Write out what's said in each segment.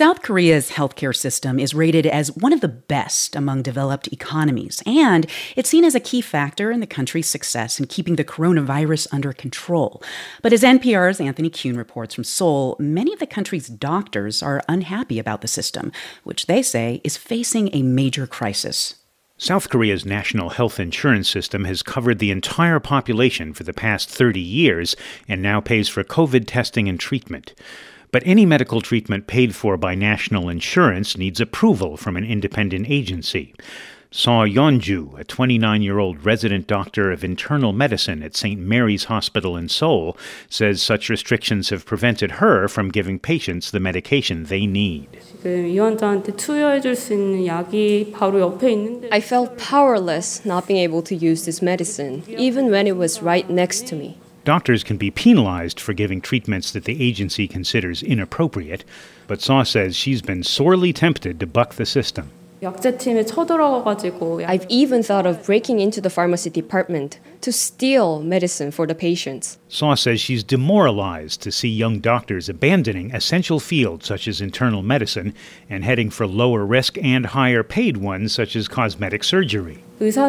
South Korea's healthcare system is rated as one of the best among developed economies, and it's seen as a key factor in the country's success in keeping the coronavirus under control. But as NPR's Anthony Kuhn reports from Seoul, many of the country's doctors are unhappy about the system, which they say is facing a major crisis. South Korea's national health insurance system has covered the entire population for the past 30 years and now pays for COVID testing and treatment. But any medical treatment paid for by national insurance needs approval from an independent agency. Seo Yeon-ju, a 29-year-old resident doctor of internal medicine at St. Mary's Hospital in Seoul, says such restrictions have prevented her from giving patients the medication they need. I felt powerless not being able to use this medicine, even when it was right next to me. Doctors can be penalized for giving treatments that the agency considers inappropriate, but Seo says she's been sorely tempted to buck the system. I've even thought of breaking into the pharmacy department to steal medicine for the patients. Seo says she's demoralized to see young doctors abandoning essential fields such as internal medicine and heading for lower risk and higher paid ones such as cosmetic surgery.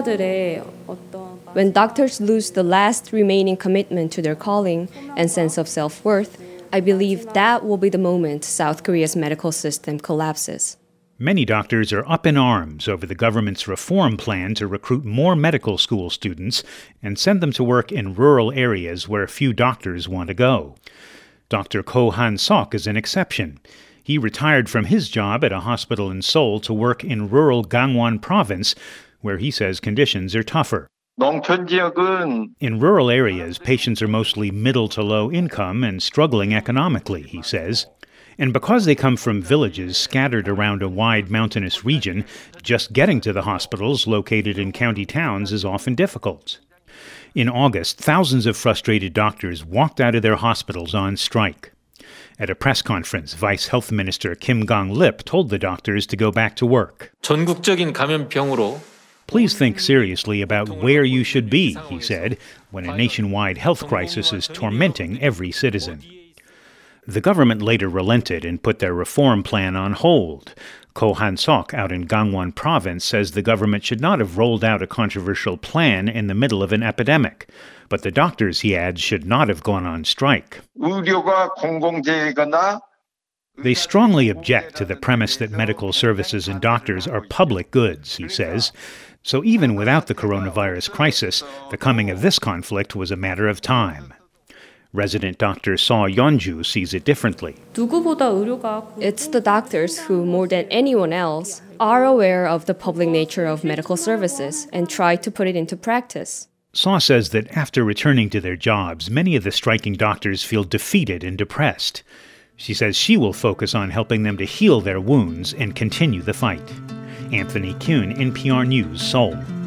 When doctors lose the last remaining commitment to their calling and sense of self-worth, I believe that will be the moment South Korea's medical system collapses. Many doctors are up in arms over the government's reform plan to recruit more medical school students and send them to work in rural areas where few doctors want to go. Dr. Ko Han-sok is an exception. He retired from his job at a hospital in Seoul to work in rural Gangwon province, where he says conditions are tougher. In rural areas, patients are mostly middle to low income and struggling economically, he says. And because they come from villages scattered around a wide mountainous region, just getting to the hospitals located in county towns is often difficult. In August, thousands of frustrated doctors walked out of their hospitals on strike. At a press conference, Vice Health Minister Kim Gang-lip told the doctors to go back to work. Please think seriously about where you should be, he said, when a nationwide health crisis is tormenting every citizen. The government later relented and put their reform plan on hold. Ko Han-sok out in Gangwon province says the government should not have rolled out a controversial plan in the middle of an epidemic. But the doctors, he adds, should not have gone on strike. They strongly object to the premise that medical services and doctors are public goods, he says. So even without the coronavirus crisis, the coming of this conflict was a matter of time. Resident Dr. Seo Yeon-ju sees it differently. It's the doctors who, more than anyone else, are aware of the public nature of medical services and try to put it into practice. Seo says that after returning to their jobs, many of the striking doctors feel defeated and depressed. She says she will focus on helping them to heal their wounds and continue the fight. Anthony Kuhn, NPR News, Seoul.